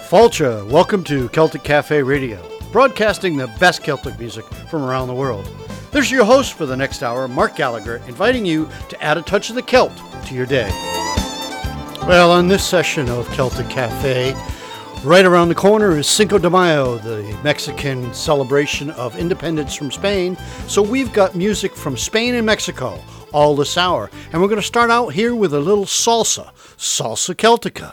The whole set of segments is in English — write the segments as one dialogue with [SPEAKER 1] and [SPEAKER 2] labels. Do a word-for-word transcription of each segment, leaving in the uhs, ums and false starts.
[SPEAKER 1] Falcha, welcome to Celtic Cafe Radio, broadcasting the best Celtic music from around the world. This is your host for the next hour, Mark Gallagher, inviting you to add a touch of the Celt to your day. Well, on this session of Celtic Cafe, right around the corner is Cinco de Mayo, the Mexican celebration of independence from Spain. So we've got music from Spain and Mexico all this hour. And we're going to start out here with a little salsa, Salsa Celtica.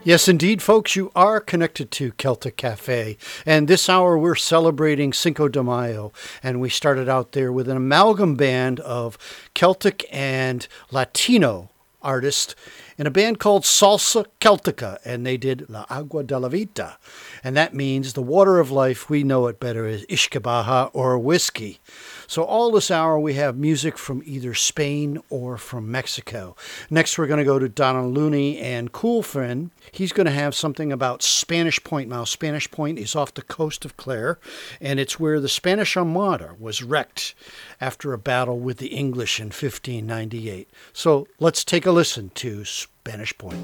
[SPEAKER 1] Yes, indeed, folks, you are connected to Celtic Cafe. And this hour we're celebrating Cinco de Mayo. And we started out there with an amalgam band of Celtic and Latino artists in a band called Salsa Celtica. And they did La Agua de la Vida. And that means the water of life. We know it better as Ishkabaja or whiskey. So all this hour we have music from either Spain or from Mexico. Next we're going to go to Donna Looney and Cool Friend. He's going to have something about Spanish Point. Now Spanish Point is off the coast of Clare, and it's where the Spanish Armada was wrecked after a battle with the English in fifteen ninety-eight. So let's take a listen to Spanish Point.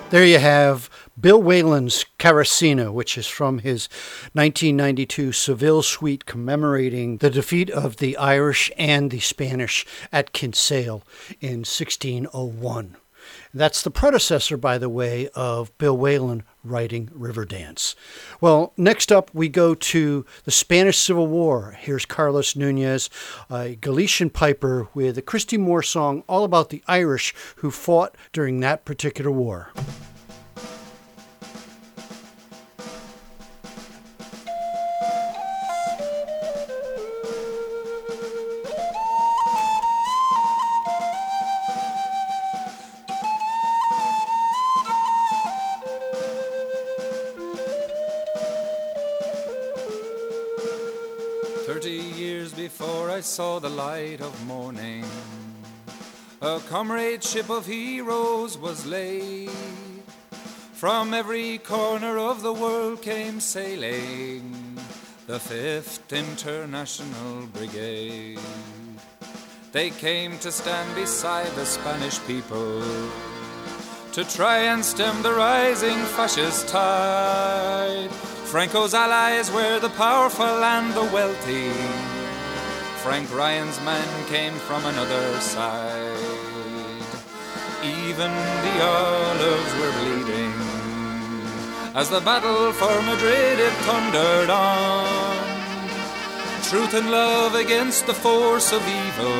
[SPEAKER 1] There you have Bill Whalen's Caracina, which is from his nineteen ninety-two Seville Suite commemorating the defeat of the Irish and the Spanish at Kinsale in sixteen oh one. That's the predecessor, by the way, of Bill Whalen writing Riverdance. Well, next up we go to the Spanish Civil War. Here's Carlos Nunez, a Galician piper with a Christy Moore song all about the Irish who fought during that particular war.
[SPEAKER 2] Before I saw the light of morning, a comradeship of heroes was laid. From every corner of the world came sailing the fifth International Brigade. They came to stand beside the Spanish people to try and stem the rising fascist tide. Franco's allies were the powerful and the wealthy. Frank Ryan's men came from another side. Even the olives were bleeding as the battle for Madrid it thundered on. Truth and love against the force of evil,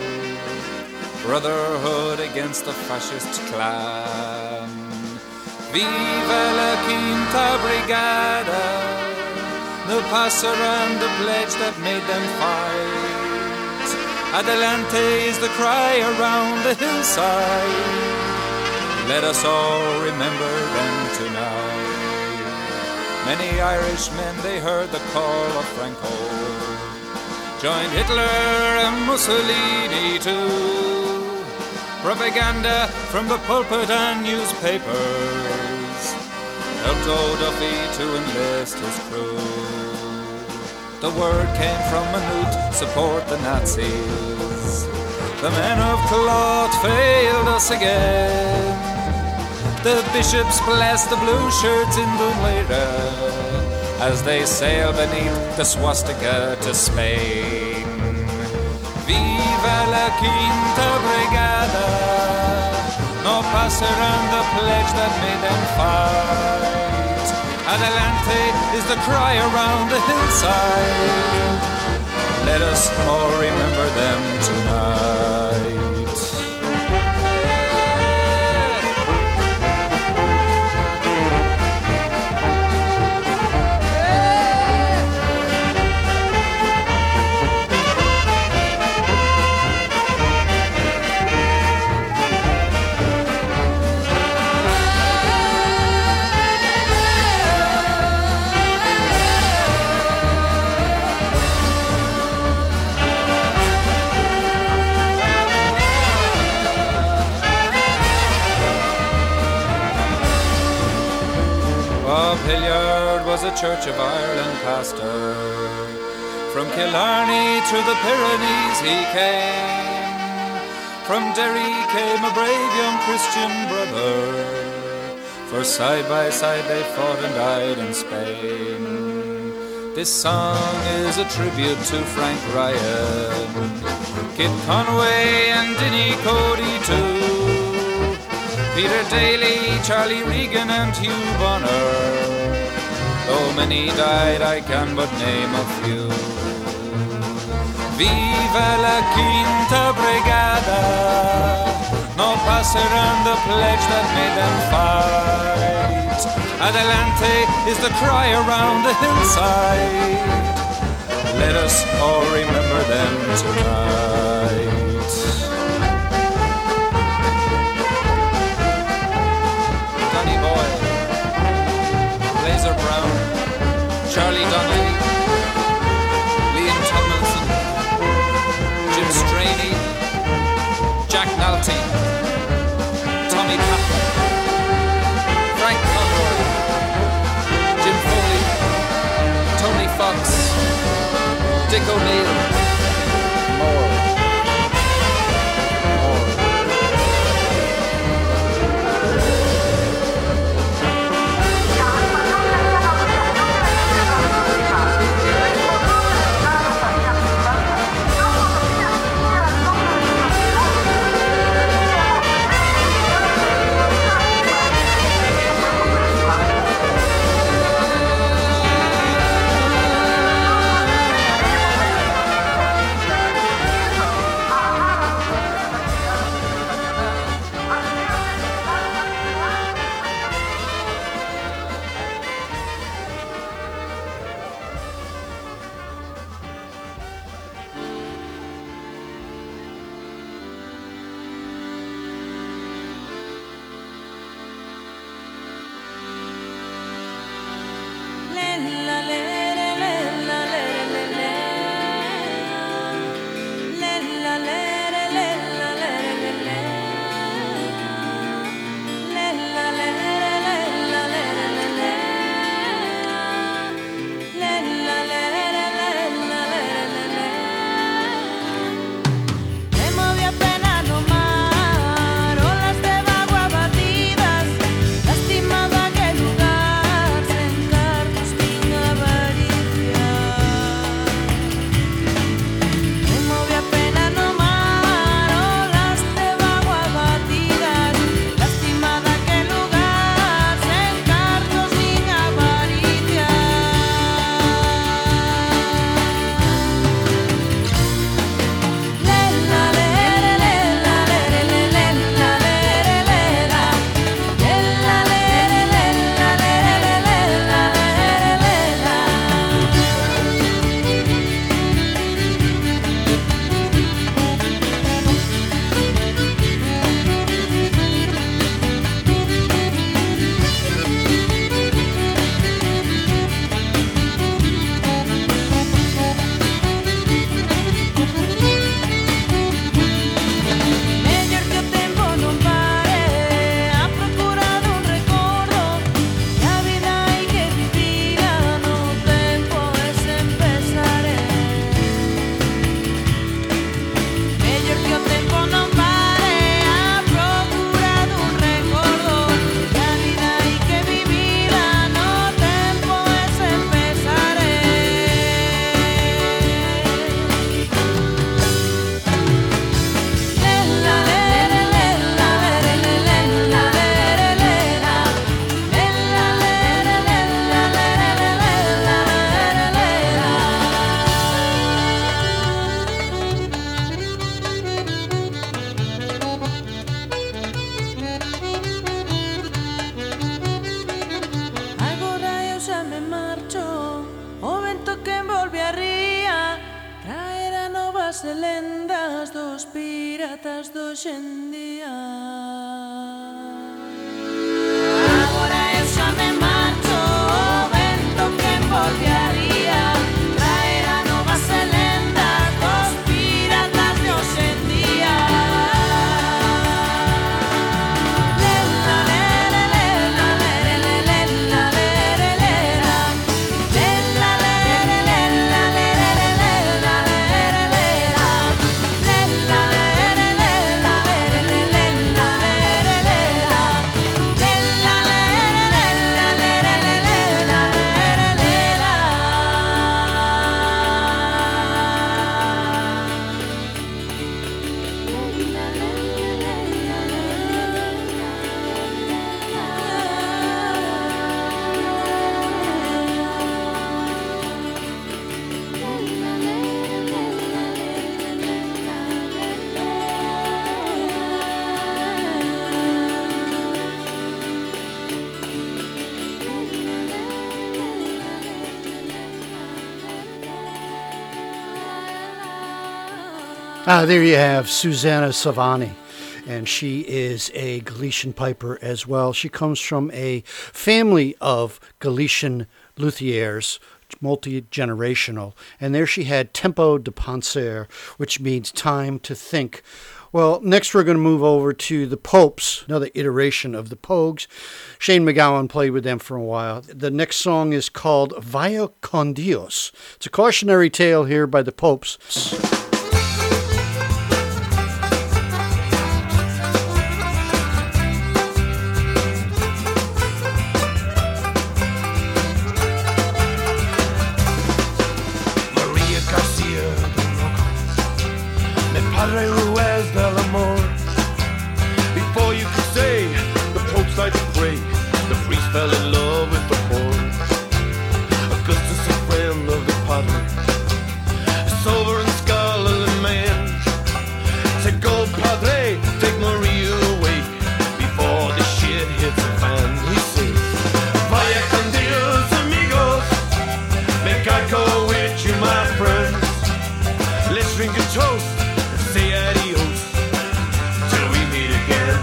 [SPEAKER 2] brotherhood against the fascist clan. Viva la Quinta Brigada, the passer and the pledge that made them fight. Adelante is the cry around the hillside. Let us all remember them tonight. Many Irishmen, they heard the call of Franco, joined Hitler and Mussolini too. Propaganda from the pulpit and newspapers helped old Duffy to enlist his crew. The word came from Maynooth, support the Nazis. The men of cloth failed us again. The bishops blessed the blue shirts in Dublera as they sailed beneath the swastika to Spain. Viva la Quinta Brigada, no passer and the pledge that made them fight. Adelante is the cry around the hillside. Let us all remember them tonight. Hilliard was a Church of Ireland pastor. From Killarney to the Pyrenees he came. From Derry came a brave young Christian brother, for side by side they fought and died in Spain. This song is a tribute to Frank Ryan, Kid Conway and Dinny Cody too, Peter Daly, Charlie Regan and Hugh Bonner. Though many died, I can but name a few. Viva la Quinta Brigada, no passer and the pledge that made them fight. Adelante is the cry around the hillside. Let us all remember them tonight. Danny Boyle, Blazer Brown, Charlie Donnelly, Liam Tomlinson, Jim Straney, Jack Nalty, Tommy Caplan, Frank Conroy, Jim Foley, Tony Fox, Dick O'Neill, more, more.
[SPEAKER 3] novas lendas dos piratas do xendía. Agora eu xa me marcho, o vento que volvearía traerá novas lendas dos piratas de xendía.
[SPEAKER 1] Ah, there you have Susanna Savani, and she is a Galician piper as well. She comes from a family of Galician luthiers, multi-generational, and there she had Tempo de Pensar, which means time to think. Well, next we're going to move over to the Popes, another iteration of the Pogues. Shane MacGowan played with them for a while. The next song is called Vaya con Dios. It's a cautionary tale here by the Popes.
[SPEAKER 4] Padre Ruiz del Amor. Before you could say, the Pope started to pray. The priest fell in love with the poor. Augustus, a friend of the Padre, a sober and scholarly man, said, go, Padre, take Maria away before the shit hits the fan. He said, Vaya con Dios, amigos, make I go with you, my friends. Let's drink a toast, say adios till we meet again.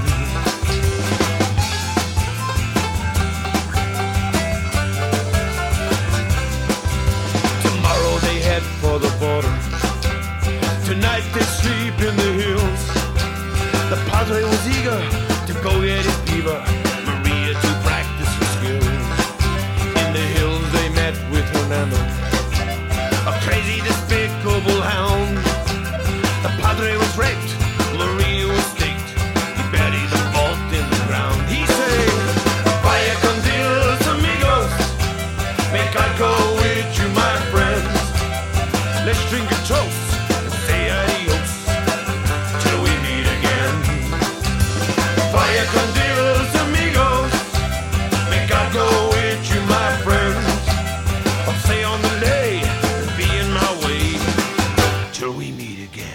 [SPEAKER 4] Tomorrow they head for the border. Tonight they sleep in the hills. The Padre was eager to go get his beaver, Maria to practice her skills. In the hills they met with Hernando, a crazy, despicable hound. The Padre was raped, Maria was staked. He buried them both in the ground. He said, Vaya con Dios, amigos, make I go with you, my friends. Let's drink a toast and say adios till we meet again. Vaya con Dios, amigos, make I go with you, my friends. I'll stay on the lay and be in my way till we meet again.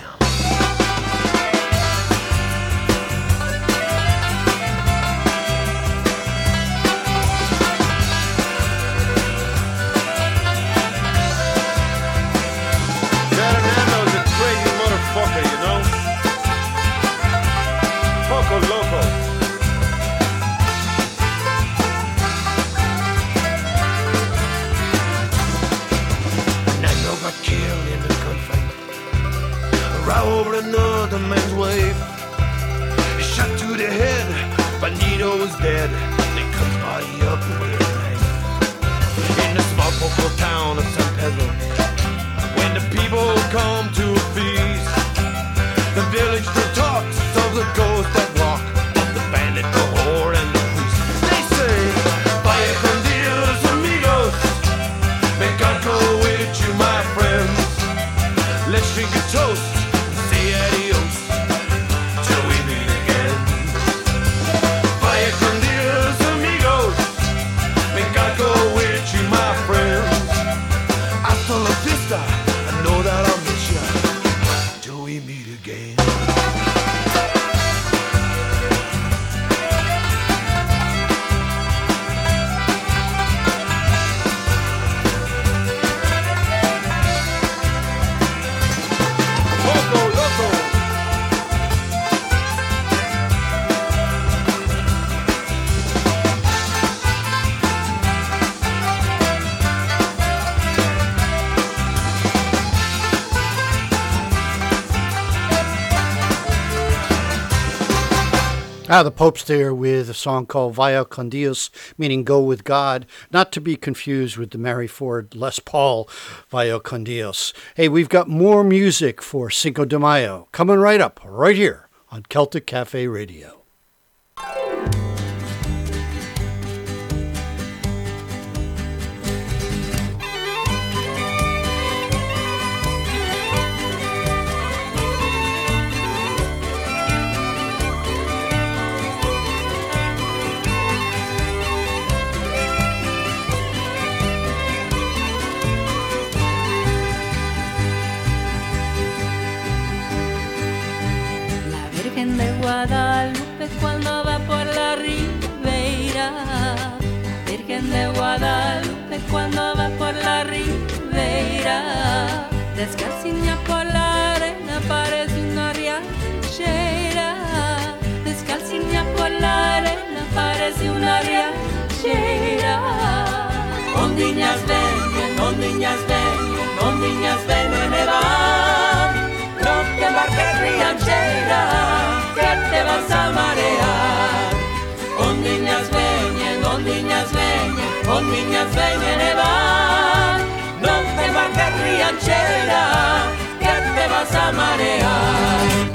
[SPEAKER 4] Fernando's a crazy motherfucker, you know? Poco loco. Nando got killed in a gunfight, right over another man's way. Shot to the head, Bandito was dead. They cut his body up with a knife. In the small Poco town of San Pedro, when the people come to a feast, the village still talks of the ghost that walk, of the bandit, the whore, and the priest. They say, Vaya con Dios, amigos, may God go with you, my friends. Let's drink a toast and say adios till we meet again. Vaya con Dios, amigos, may God go with you, my friends. Hasta la vista, I know that I'll miss you till we meet again.
[SPEAKER 1] Ah, the Popes there with a song called Vaya con Dios, meaning go with God, not to be confused with the Mary Ford Les Paul Vaya con Dios. Hey, we've got more music for Cinco de Mayo coming right up, right here on Celtic Cafe Radio.
[SPEAKER 3] Guadalupe cuando va por la ribeira, Virgen de Guadalupe cuando va por la ribeira, descalciña por la arena parece una riachera, descalciña por la arena parece una riachera. Ondiñas ven, ondiñas ven, ondiñas ven en el bar, no te embarques riachera, te vas a marear. Ondiñas veñen, ondiñas veñen, ondiñas veñen evan. No te embarques rianchera, que te vas a marear.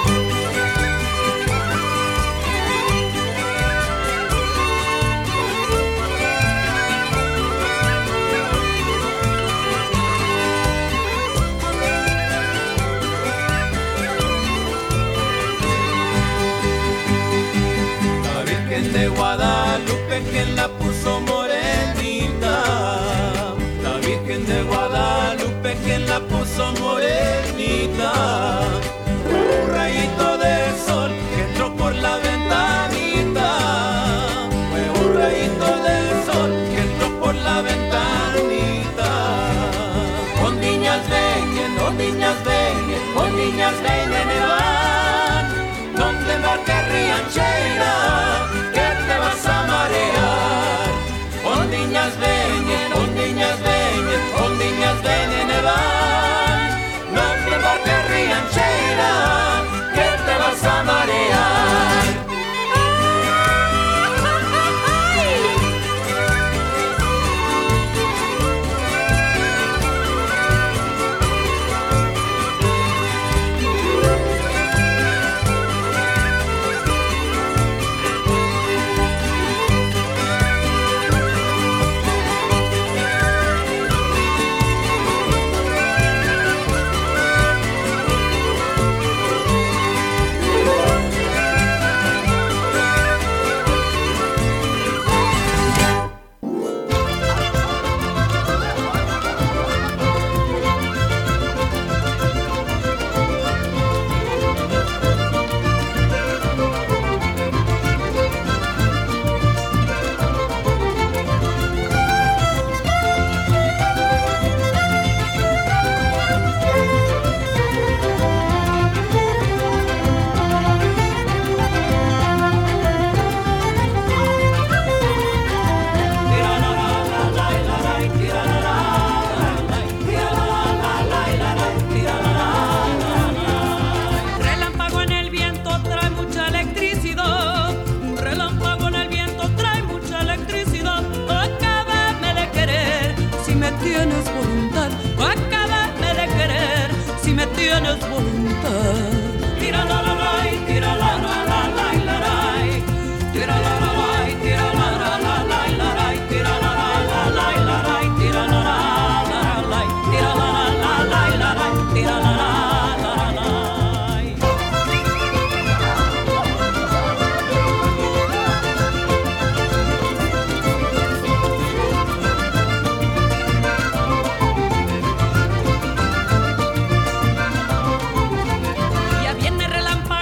[SPEAKER 5] De Guadalupe, quien la puso morenita. La Virgen de Guadalupe, quien la puso morenita. Un rayito de sol que entró por la ventanita. Fue un rayito de sol que entró por la ventanita. Ondiñas veñen, ondiñas veñen, ondiñas veñen evan. Donde marque rianchera, te vas a marear. Ondiñas veñen, ondiñas veñen, ondiñas veñen evan. No te embarques rianchera, que te vas a marear.
[SPEAKER 3] Ya viene relámpago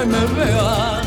[SPEAKER 3] que me vean.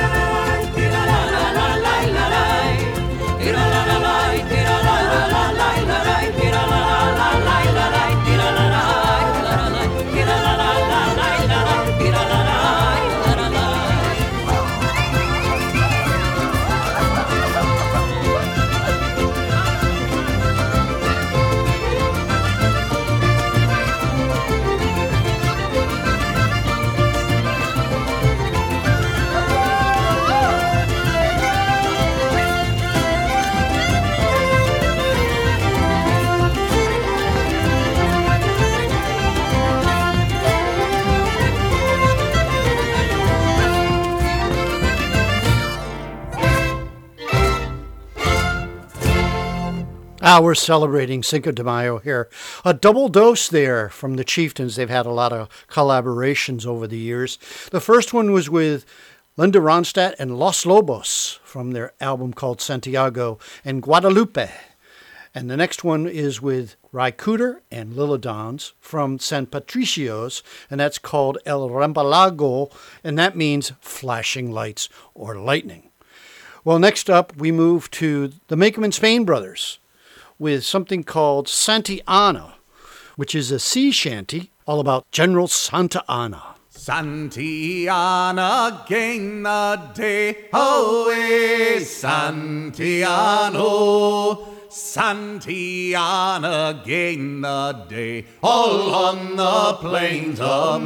[SPEAKER 1] Ah, we're celebrating Cinco de Mayo here. A double dose there from the Chieftains. They've had a lot of collaborations over the years. The first one was with Linda Ronstadt and Los Lobos from their album called Santiago and Guadalupe. And the next one is with Ry Cooder and Lilidons from San Patricios, and that's called El Rambalago, and that means flashing lights or lightning. Well, next up, we move to the Make 'em in Spain brothers with something called Santa Ana, which is a sea shanty all about General Santa Anna.
[SPEAKER 5] Santa Ana gain the day away, Santa Ana. Santa Ana gain the day, all on the plains of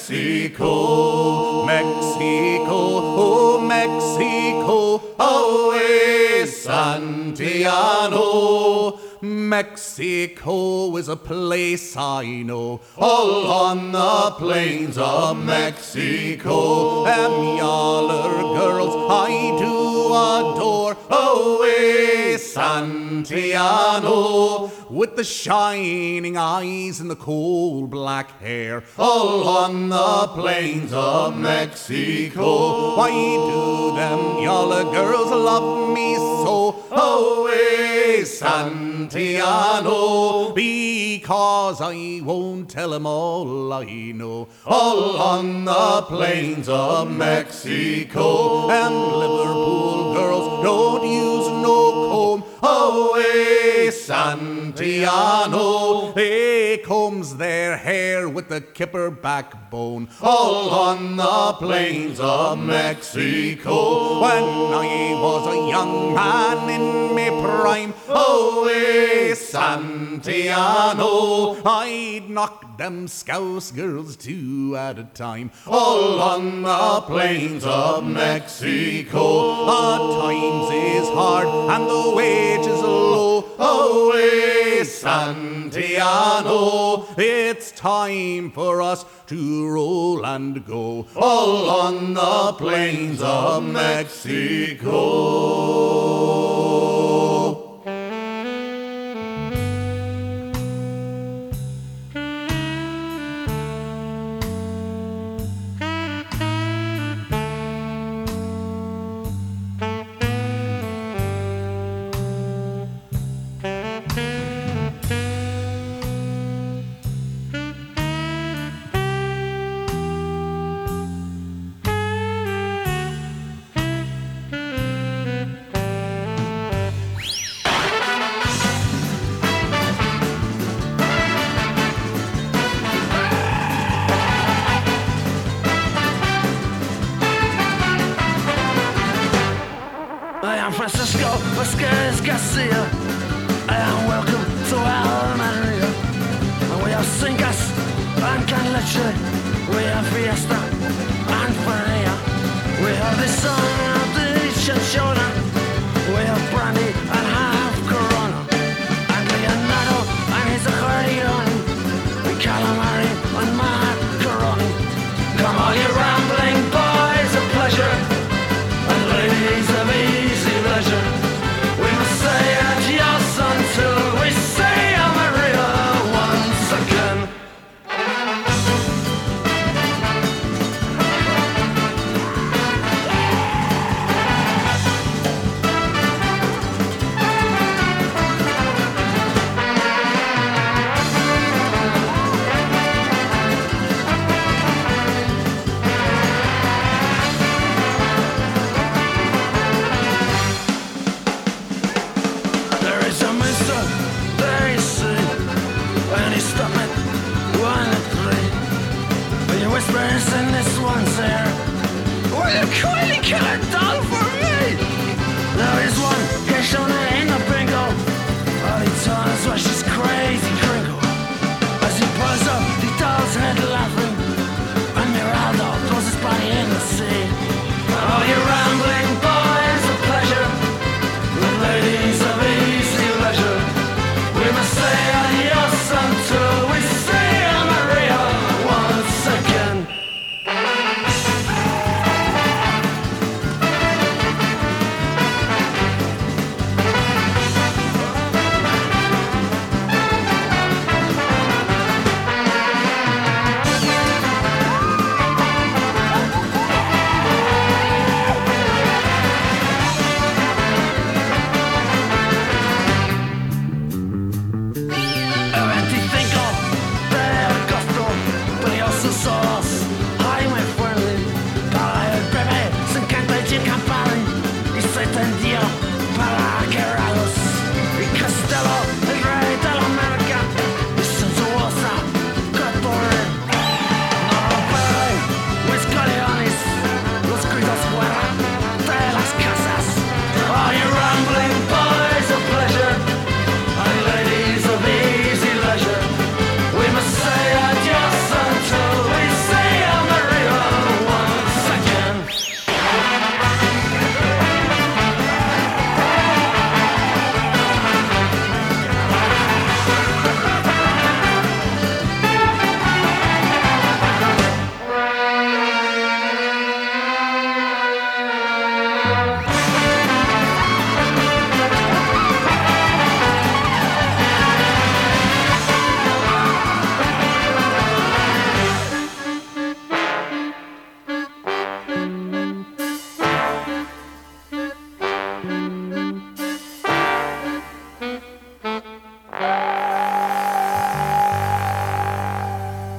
[SPEAKER 5] Mexico. Mexico, oh Mexico, away Santa Ana. Mexico is a place I know, all on the plains of Mexico. Them yaller girls I do adore, away Santa Ana. With the shining eyes and the coal black hair, all on the plains of Mexico. Why do them yaller girls love me so, away Santa Ana? Because I won't tell 'em all I know, all on the plains of Mexico. And Liverpool girls don't use no comb, away Santa Ana. They combs their hair with the kipper backbone, all on the plains of Mexico. When I was a young man in me prime, away Santa Ana, I'd knock them Scouse girls two at a time, all on the plains of Mexico. The times is hard and the wages low, away Santa Ana. It's time for us to roll and go, all on the plains of Mexico.
[SPEAKER 6] Francisco Vasquez Garcia, and welcome to Almeria. We have Cingas and Can Leche, we have Fiesta and Faria, we have the son of the Chinchona, we have Brandy and half Corona, and Leonardo and his accordion, and Calamari and macaroni. Come on, you rambling boys of pleasure, and ladies of easy leisure, we must say it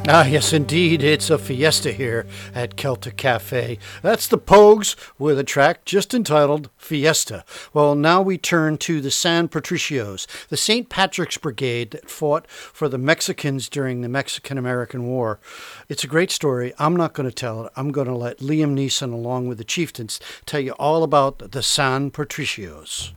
[SPEAKER 1] Ah, yes, indeed. It's a fiesta here at Celtic Cafe. That's the Pogues with a track just entitled Fiesta. Well, now we turn to the San Patricios, the Saint Patrick's Brigade that fought for the Mexicans during the Mexican-American War. It's a great story. I'm not going to tell it. I'm going to let Liam Neeson, along with the chieftains, tell you all about the San Patricios.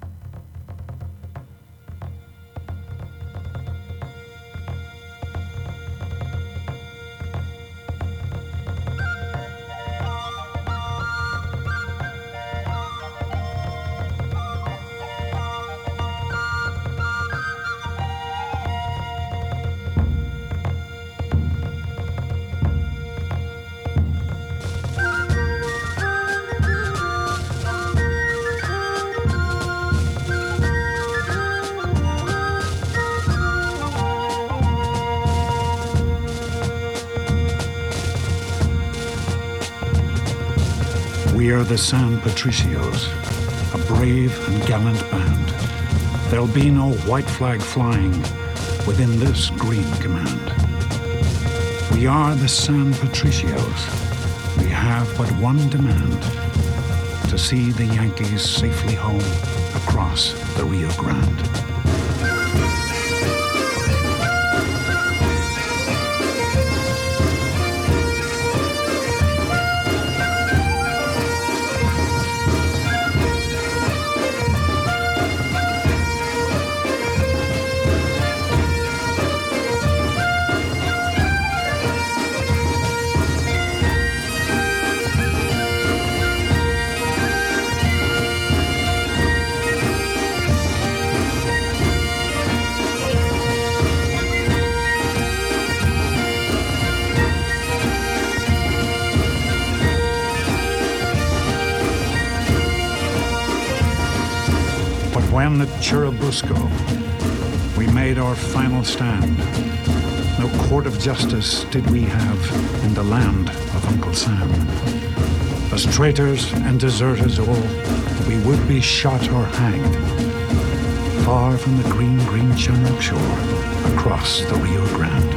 [SPEAKER 7] We are the San Patricios, a brave and gallant band. There'll be no white flag flying within this green command. We are the San Patricios. We have but one demand: to see the Yankees safely home across the Rio Grande. When at Churubusco we made our final stand, no court of justice did we have in the land of Uncle Sam. As traitors and deserters all, we would be shot or hanged, far from the green, green Shamrock shore, across the Rio Grande.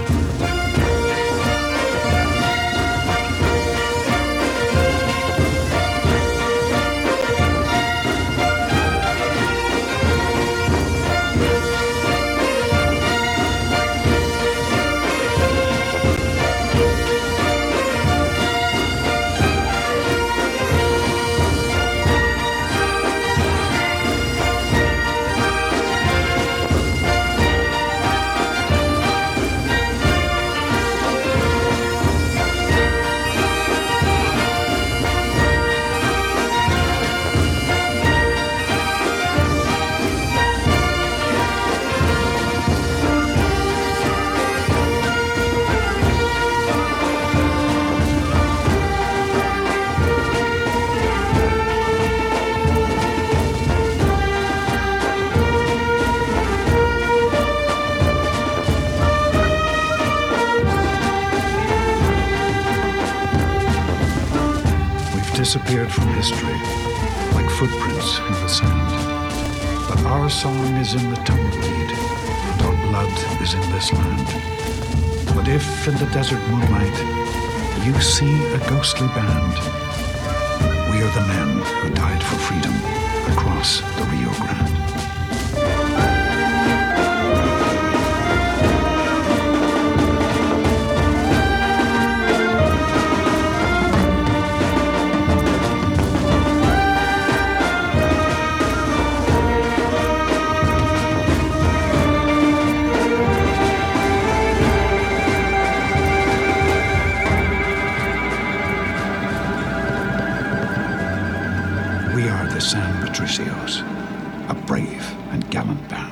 [SPEAKER 7] Disappeared from history like footprints in the sand. But our song is in the tumbleweed, and our blood is in this land. But if in the desert moonlight you see a ghostly band, we are the men who died for freedom across the Rio Grande. San Patricios, a brave and gallant band.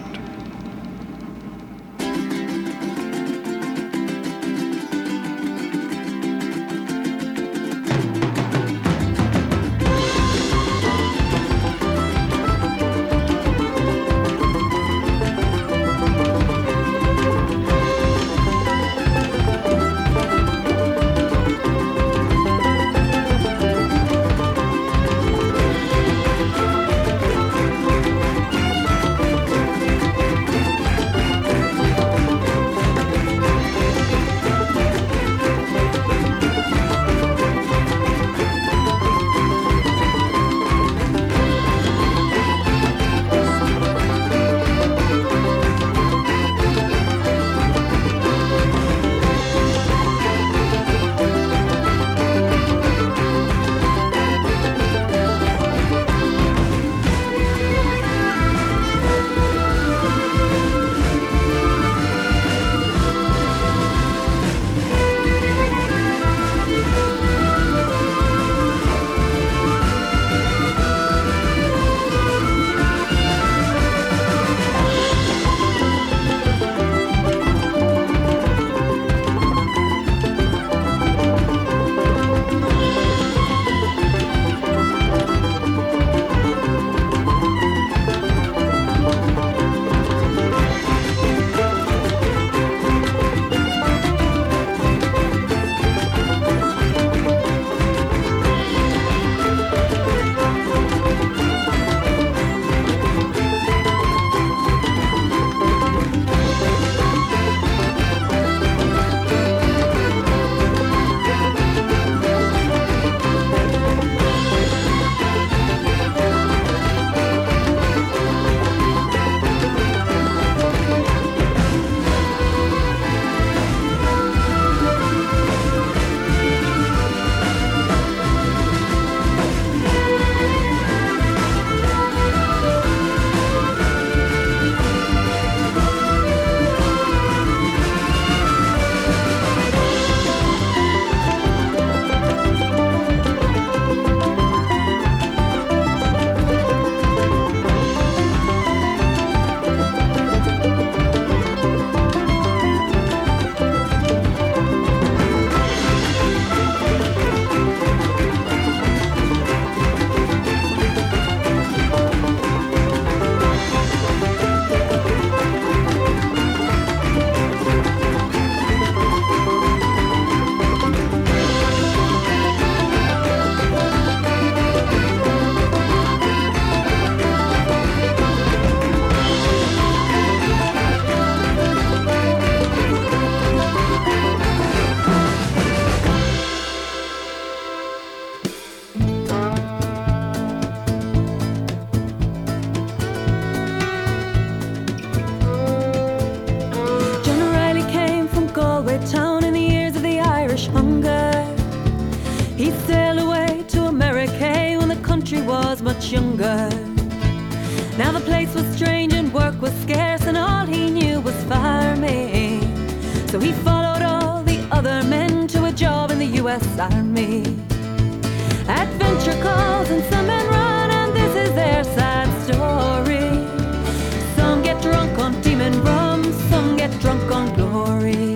[SPEAKER 3] He sailed away to America when the country was much younger. Now the place was strange and work was scarce, and all he knew was farming. So he followed all the other men to a job in the U S Army. Adventure calls and some men run, and this is their sad story. Some get drunk on demon rum, some get drunk on glory.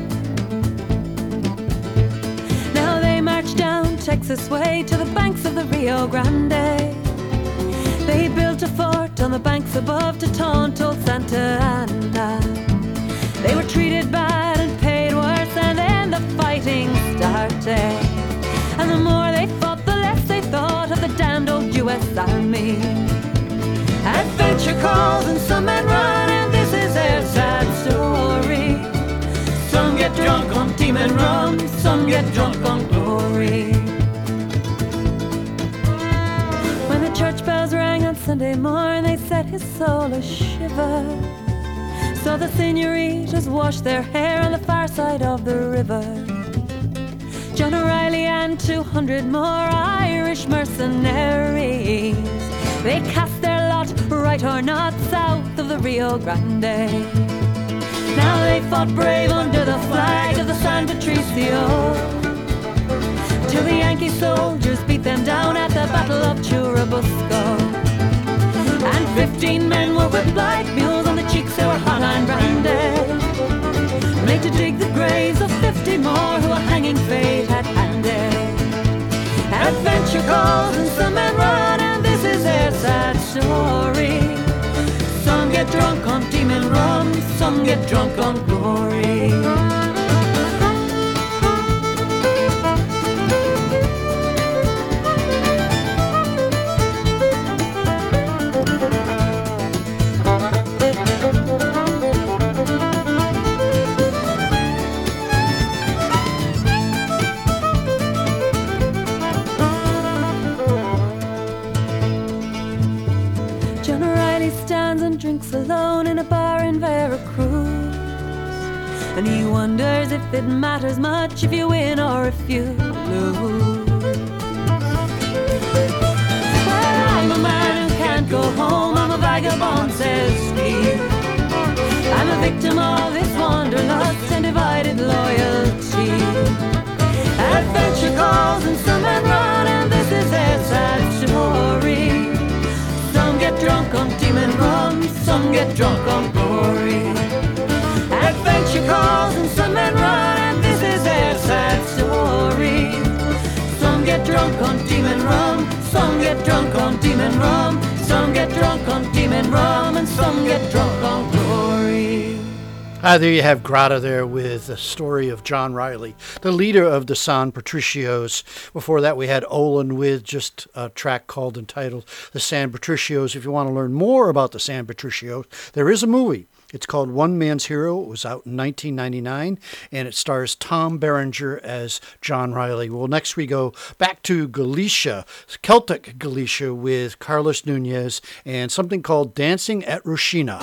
[SPEAKER 3] Now they march down Texas way to the banks of the Rio Grande. They built a fort on the banks above to taunt old Santa Anna. They were treated bad and paid worse, and then the fighting started. And the more they fought, the less they thought of the damned old U S Army. Adventure calls and some men run, and this is their sad story. Some get drunk on demon rum, some get drunk on glory. When the church bells rang on Sunday morn, they set his soul a shiver. So the senoritas washed their hair on the far side of the river. John O'Reilly and two hundred more Irish mercenaries, they cast their lot, right or not, south of the Rio Grande. Now they fought brave under the flag of the San Patricio, till the Yankee soldiers beat them down at the Battle of Churubusco. And fifteen men were whipped like mules, on the cheeks they were hot and brandy, made to dig the graves of fifty more who a hanging fate had handed. Adventure calls and some men run, and this is their sad story. Some get drunk on demon rum, some get drunk on glory. Drinks alone in a bar in Veracruz, and he wonders if it matters much if you win or if you lose. Well, I'm a man who can't go home, I'm a vagabond, says Steve. I'm a victim of this wanderlust and divided loyalty. Adventure calls and some men run, and this is their sad story. Some get drunk on demon rum, some get drunk on glory. Adventure calls and some men run, and this is their sad story. Some get drunk on demon rum, some get drunk on demon rum, some get drunk on demon rum, and some get drunk on glory.
[SPEAKER 1] Ah, there you have Grata there with the story of John Riley, the leader of the San Patricios. Before that, we had Olin with just a track called entitled The San Patricios. If you want to learn more about the San Patricios, there is a movie. It's called One Man's Hero. It was out in nineteen ninety-nine, and it stars Tom Berenger as John Riley. Well, next we go back to Galicia, Celtic Galicia, with Carlos Nunez and something called Dancing at Rushina.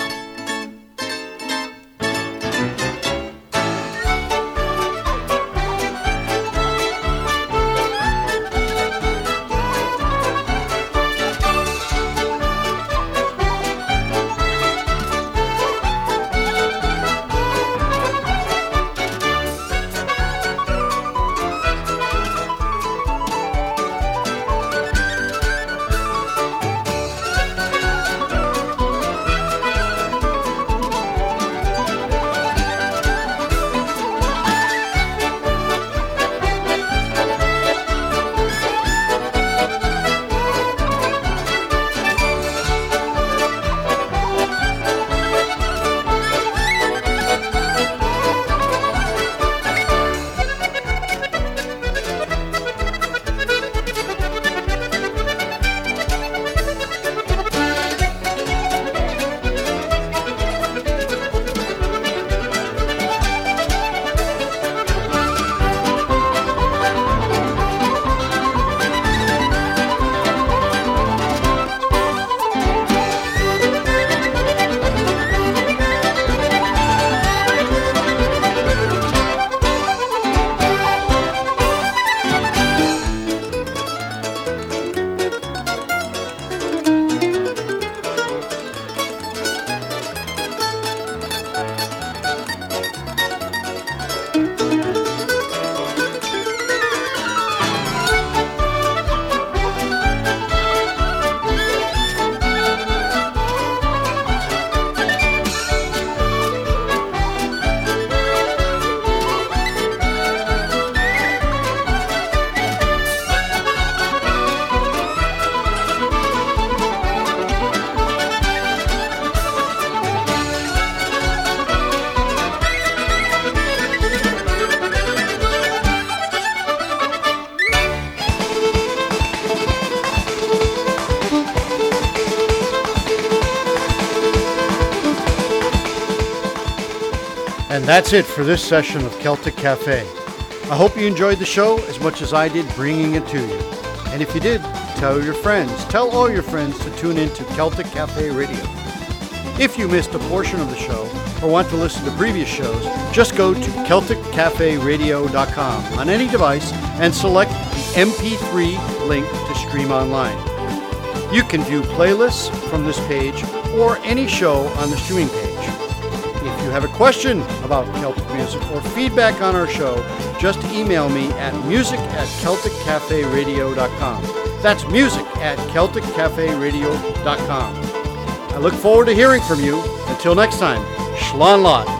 [SPEAKER 1] That's it for this session of Celtic Cafe. I hope you enjoyed the show as much as I did bringing it to you. And if you did, tell your friends. Tell all your friends to tune in to Celtic Cafe Radio. If you missed a portion of the show or want to listen to previous shows, just go to celtic cafe radio dot com on any device and select the M P three link to stream online. You can view playlists from this page or any show on the streaming page. If you have a question about Celtic music or feedback on our show, just email me at music at celtic cafe radio dot com. That's music at celtic cafe radio dot com. I look forward to hearing from you. Until next time, Slán Lot.